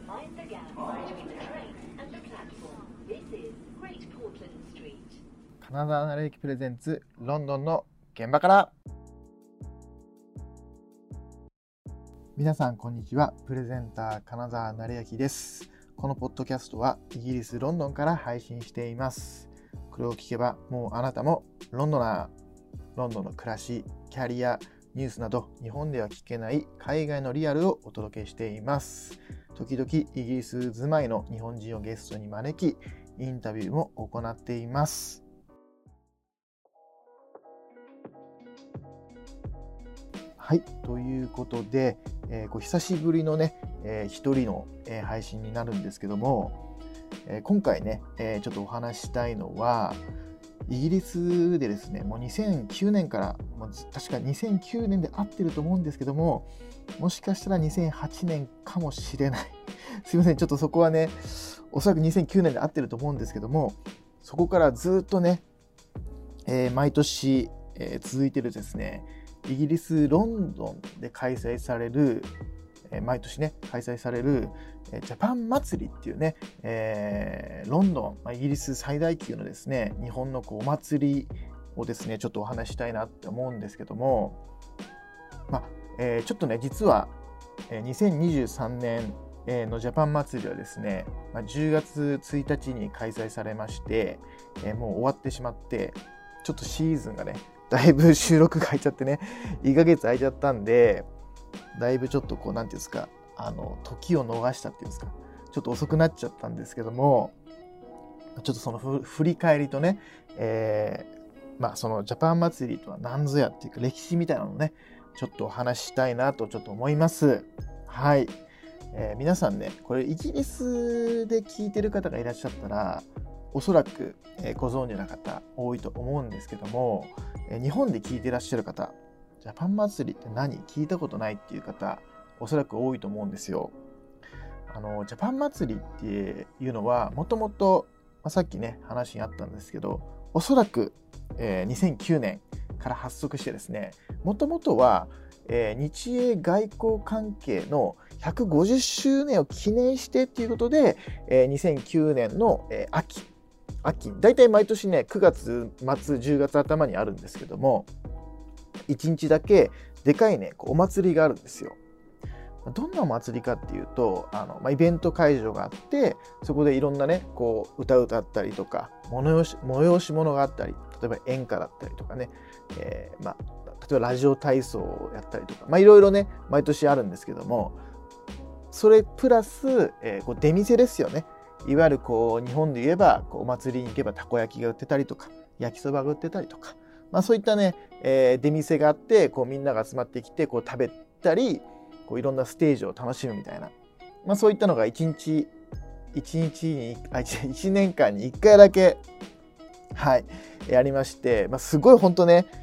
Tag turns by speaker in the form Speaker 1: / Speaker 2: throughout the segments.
Speaker 1: Mind the gap between the train and the platform. This is Great Portland Street.
Speaker 2: 金沢成駅プレゼンツロンドンの現場から。皆さんこんにちは。プレゼンター金沢成駅です。このポッドキャストはイギリスロンドンから配信しています。これを聞けばもうあなたもロンドナー。ロンドンの暮らし、キャリア、ニュースなど日本では聞けない海外のリアルをお届けしています。時々イギリス住まいの日本人をゲストに招き、インタビューも行っています。はい、ということで、久しぶりのね、一人の、配信になるんですけども、今回ね、ちょっとお話したいのは、イギリスでですね、もう2009年から、確か2009年で合ってると思うんですけども、もしかしたら2008年かもしれない。すいません、ちょっとそこはね、おそらく2009年で合ってると思うんですけども、そこからずっとね、毎年、続いてるですね、イギリス・ロンドンで開催される、毎年ね、開催される、ジャパン祭りっていうね、ロンドン、イギリス最大級のですね、日本のお祭りをですね、ちょっとお話したいなって思うんですけども、ちょっとね、実は、2023年のジャパン祭りはですね、10月1日に開催されまして、もう終わってしまって、ちょっとシーズンがね、だいぶ収録が空いちゃってね、1ヶ月空いちゃったんで、だいぶちょっとなんていうんですか、時を逃したっていうんですか、ちょっと遅くなっちゃったんですけども、ちょっとその振り返りとね、そのジャパン祭りとは何ぞやっていうか歴史みたいなのをね、ちょっとお話ししたいなとちょっと思います。はい。皆さんね、これイギリスで聞いてる方がいらっしゃったら、おそらくご存知な方多いと思うんですけども、日本で聞いてらっしゃる方、ジャパン祭りって何？聞いたことないっていう方、おそらく多いと思うんですよ。ジャパン祭りっていうのは、もともと、さっきね、話にあったんですけど、おそらく、2009年から発足してですね、もともとは、日英外交関係の150周年を記念してっていうことで、2009年の、秋、だいたい毎年ね、9月末、10月頭にあるんですけども、1日だけでかいね、お祭りがあるんですよ。どんなお祭りかっていうと、イベント会場があって、そこでいろんなね、歌歌ったりとか、催し物があったり、例えば演歌だったりとかね、例えばラジオ体操をやったりとか、いろいろね、毎年あるんですけども、それプラス、出店ですよね。いわゆる日本で言えば、お祭りに行けばたこ焼きが売ってたりとか、焼きそばが売ってたりとか、そういったね、出店があって、みんなが集まってきて、食べたり、いろんなステージを楽しむみたいな、そういったのが1年間に1回だけ、はい、やりまして、すごい本当ね、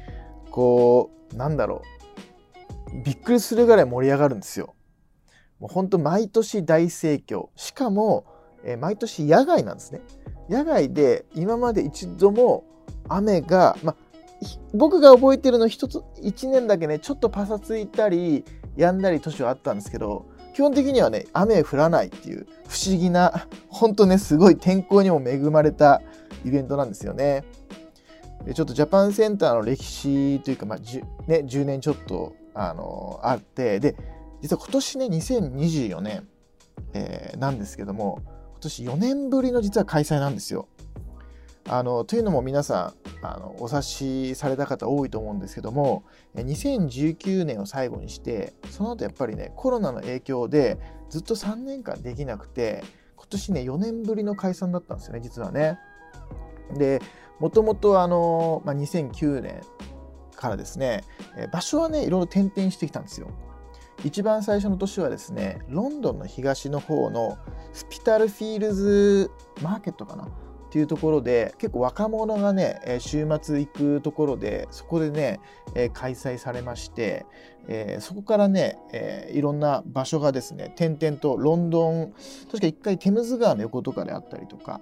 Speaker 2: びっくりするぐらい盛り上がるんですよ。もう本当毎年大盛況。しかも、毎年野外なんですね。野外で今まで一度も雨が、僕が覚えてるの1年だけね、ちょっとパサついたり、止んだり年はあったんですけど、基本的にはね、雨降らないっていう不思議な、本当ね、すごい天候にも恵まれたイベントなんですよね。でちょっとジャパンセンターの歴史というか、10年ちょっと、あって、で、実は今年ね、2024年、なんですけども、今年4年ぶりの実は開催なんですよ。というのも皆さんお察しされた方多いと思うんですけども、2019年を最後にして、その後やっぱりね、コロナの影響でずっと3年間できなくて、今年ね、4年ぶりの解散だったんですよね、実はね。で、もともと2009年からですね、場所はね、いろいろ転々してきたんですよ。一番最初の年はですね、ロンドンの東の方のスピタルフィールズマーケットかなっていうところで、結構若者がね、週末行くところで、そこでね、開催されまして、そこからね、いろんな場所がですね、点々とロンドン、確か一回テムズ川の横とかであったりとか、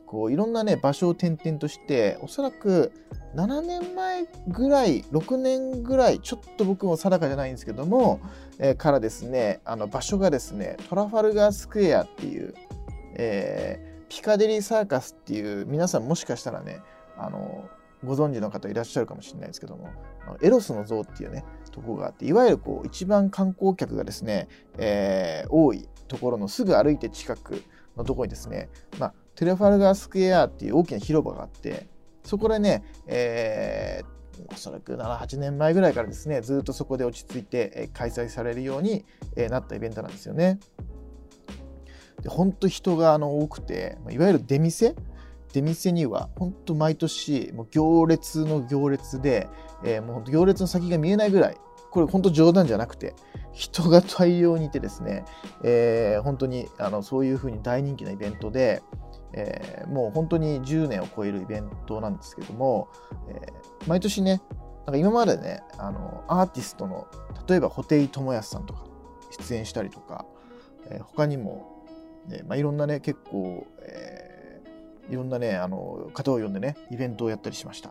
Speaker 2: こういろんなね場所を転々として、おそらく7年前ぐらい、6年ぐらい、ちょっと僕も定かじゃないんですけども、からですね、場所がですね、トラファルガースクエアっていう、ピカデリーサーカスっていう、皆さんもしかしたらね、ご存知の方いらっしゃるかもしれないですけども、エロスの像っていうね、とこがあって、いわゆるこう一番観光客がですね、多いところのすぐ歩いて近くのところにですね、トラファルガースクエアっていう大きな広場があって、そこでね、おそらく7、8年前ぐらいからですね、ずっとそこで落ち着いて開催されるようになったイベントなんですよね。で、本当人が多くて、いわゆる出店には本当毎年もう行列の行列で、もう本当行列の先が見えないぐらい、これ本当冗談じゃなくて人が大量にいてですね、本当にそういう風に大人気なイベントで、もう本当に10年を超えるイベントなんですけども、毎年ね、なんか今までね、アーティストの例えば布袋寅泰さんとか出演したりとか、他にも、いろんなね結構、いろんなね方を呼んでねイベントをやったりしました。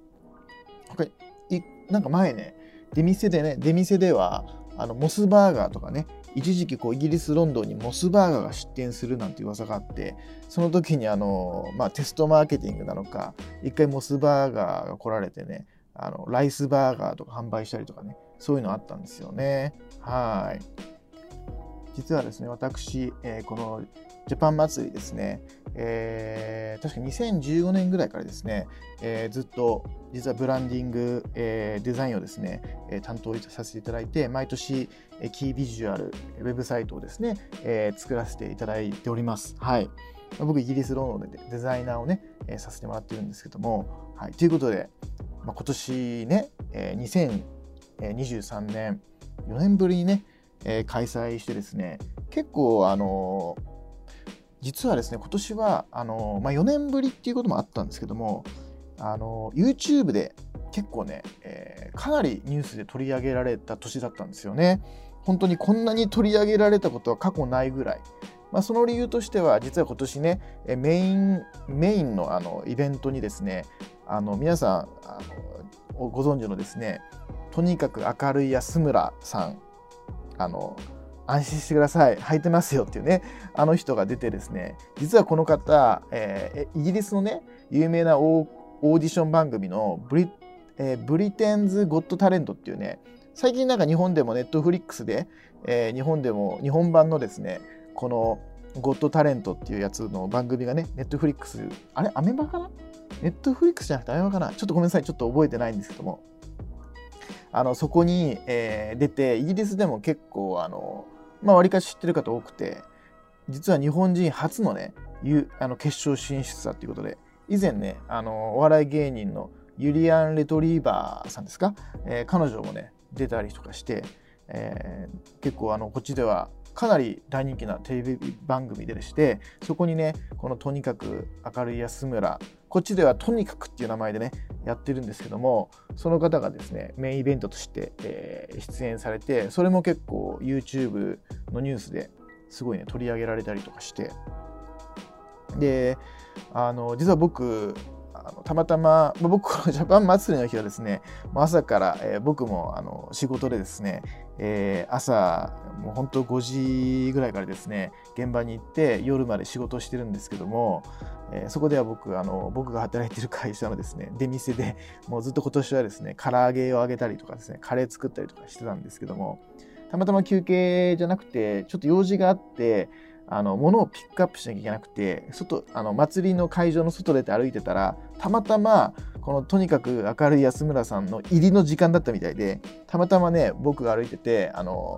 Speaker 2: なんか前ね出店ではモスバーガーとかね、一時期こうイギリス・ロンドンにモスバーガーが出店するなんて噂があって、その時にテストマーケティングなのか、一回モスバーガーが来られてね、ライスバーガーとか販売したりとかね、そういうのあったんですよね。はい。実はですね、私、このジャパン祭りですね、確か2015年ぐらいからですね、ずっと実はブランディング、デザインをですね、担当させていただいて、毎年キービジュアルウェブサイトをですね、作らせていただいております。はい。僕イギリスロンドンでデザイナーをね、させてもらってるんですけども、はい。ということで、今年ね、2023年4年ぶりにね、開催してですね、結構実はですね、今年は4年ぶりっていうこともあったんですけども、YouTube で結構ね、かなりニュースで取り上げられた年だったんですよね。本当にこんなに取り上げられたことは過去ないぐらい。その理由としては、実は今年ね、メインのイベントにですね、皆さんご存知のですね、とにかく明るい安村さん、安心してください、履いてますよっていうね、人が出てですね、実はこの方、イギリスのね、有名なオーディション番組のブリテンズ・ゴット・タレントっていうね、最近なんか日本でもネットフリックスで、日本でも日本版のですね、このゴット・タレントっていうやつの番組がね、ネットフリックス、あれアメバかな、ネットフリックスじゃなくてアメバかな、ちょっとごめんなさい、ちょっと覚えてないんですけども、そこに、出て、イギリスでも結構割かし知ってる方多くて、実は日本人初のね、決勝進出だということで、以前ね、お笑い芸人のユリアン・レトリーバーさんですか、彼女もね、出たりとかして、結構こっちではかなり大人気なテレビ番組でして、そこにね、このとにかく明るい安村、こっちではとにかくっていう名前でね、やってるんですけども、その方がですね、メインイベントとして、出演されて、それも結構 YouTube のニュースですごいね、取り上げられたりとかして、で、実は僕、たまたま、僕このジャパン祭りの日はですね、朝から、僕も仕事でですね、朝もう本当5時ぐらいからですね、現場に行って夜まで仕事をしてるんですけども、そこでは僕が働いてる会社のですね、出店でもうずっと今年はですね、唐揚げを揚げたりとかですね、カレー作ったりとかしてたんですけども、たまたま休憩じゃなくてちょっと用事があって、物をピックアップしなきゃいけなくて、祭りの会場の外出て歩いてたら、たまたまこのとにかく明るい安村さんの入りの時間だったみたいで、たまたまね、僕が歩いてて、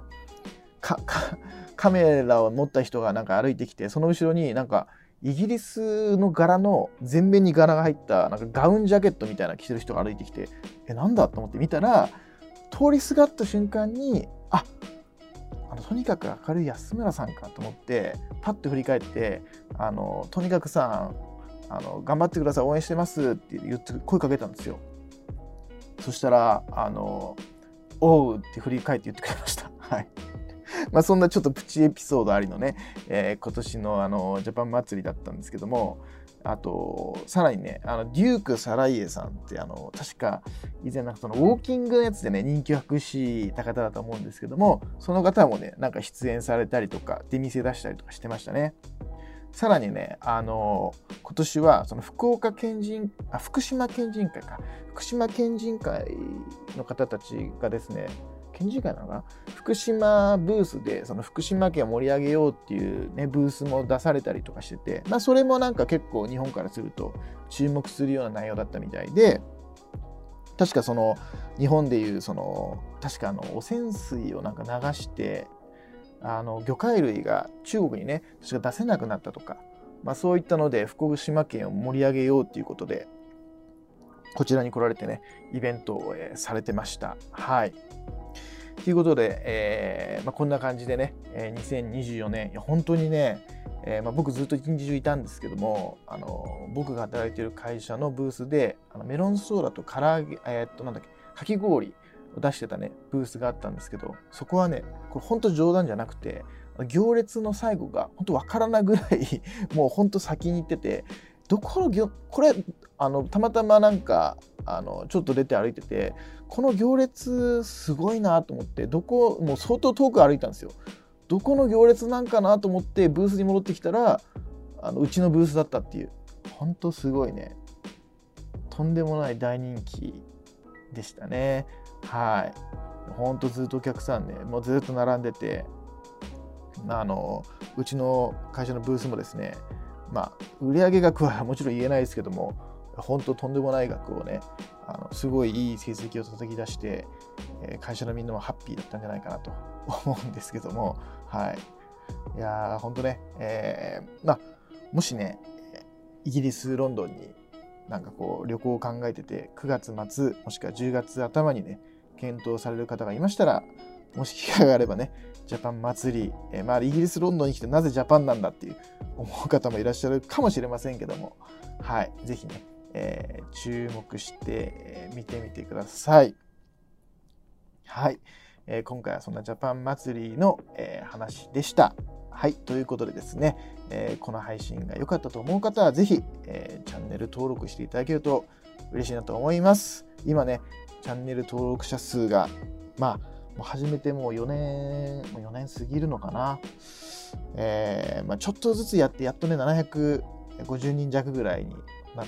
Speaker 2: カメラを持った人がなんか歩いてきて、その後ろになんかイギリスの柄の全面に柄が入ったなんかガウンジャケットみたいな着てる人が歩いてきて、なんだと思って見たら、通りすがった瞬間に、とにかく明るい安村さんかと思って、パッと振り返って、とにかくさん、頑張ってください、応援してますって言って声かけたんですよ。そしたら、おうって振り返って言ってくれました。はい。 まあそんなちょっとプチエピソードありのね、今年のジャパン祭りだったんですけども、あとさらにね、デューク・サライエさんって確か以前なんかそのウォーキングのやつでね人気を博した方だと思うんですけども、その方もねなんか出演されたりとか出店出したりとかしてましたね。さらにね、今年はその福島県人会の方たちがですね、県人会なのかな、福島ブースでその福島県を盛り上げようっていうねブースも出されたりとかしてて、まあそれもなんか結構日本からすると注目するような内容だったみたいで、確かその日本でいうその確か汚染水をなんか流して魚介類が中国にね確か出せなくなったとか、まあ、そういったので福島県を盛り上げようということでこちらに来られてねイベントをされてました。はい。ということで、まあ、こんな感じでね2024年いや本当にね、まあ、僕ずっと一日中いたんですけども僕が働いている会社のブースでメロンソーダと唐揚げなんだっけかき氷を出してたねブースがあったんですけど、そこはねこれ本当冗談じゃなくて行列の最後が本当わからないぐらいもう本当先に行ってて、これたまたまなんかちょっと出て歩いててこの行列すごいなと思って、もう相当遠く歩いたんですよ。どこの行列なんかなと思ってブースに戻ってきたらうちのブースだったっていう、本当すごいねとんでもない大人気でしたね。はい。ほんとずっとお客さんねもうずっと並んでて、うちの会社のブースもですね、まあ売上額はもちろん言えないですけども本当とんでもない額をねすごいいい成績を叩き出して、会社のみんなもハッピーだったんじゃないかなと思うんですけども、はい。いやー本当ね、まあもしねイギリスロンドンになんかこう旅行を考えてて9月末もしくは10月頭にね検討される方がいましたら、もし機会があればねジャパン祭り、まあイギリスロンドンに来てなぜジャパンなんだっていう思う方もいらっしゃるかもしれませんけども、はいぜひね、注目して見てみてください。はい、今回はそんなジャパン祭りの、話でした。はい、ということでですね、この配信が良かったと思う方はぜひ、チャンネル登録していただけると嬉しいなと思います。今ねチャンネル登録者数がまあもう始めてもう4年過ぎるのかな、まあ、ちょっとずつやってやっとね750人弱ぐらいになって、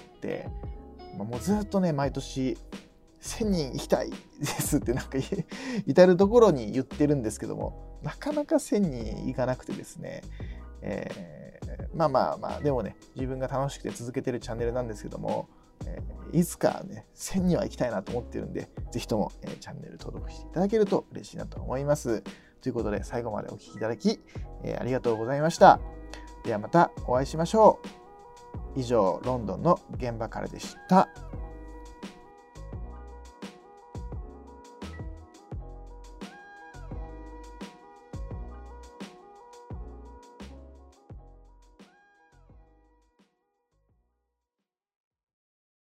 Speaker 2: もうずっとね毎年1000人行きたいですってなんか至るところに言ってるんですけども、なかなか1000人行かなくてですね、まあでもね自分が楽しくて続けてるチャンネルなんですけども、いつかね1000人は行きたいなと思ってるんで、ぜひとも、チャンネル登録していただけると嬉しいなと思います。ということで最後までお聞きいただき、ありがとうございました。ではまたお会いしましょう。以上ロンドンの現場からでした。